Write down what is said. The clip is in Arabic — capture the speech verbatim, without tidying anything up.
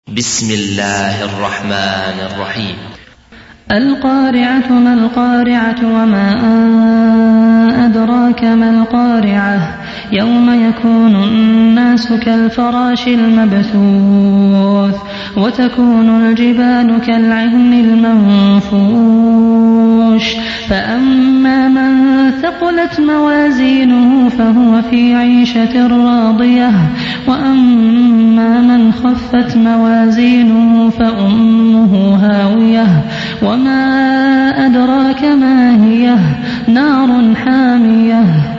بسم الله الرحمن الرحيم. القارعة ما القارعة وما أدراك ما القارعة يوم يكون الناس كالفراش المبثوث وتكون الجبال كالعهن المنفوش فأما من ثقلت موازينه فهو في عيشة راضية وأما من خفت موازينه فأمه هاوية وما أدراك ما هي نار حامية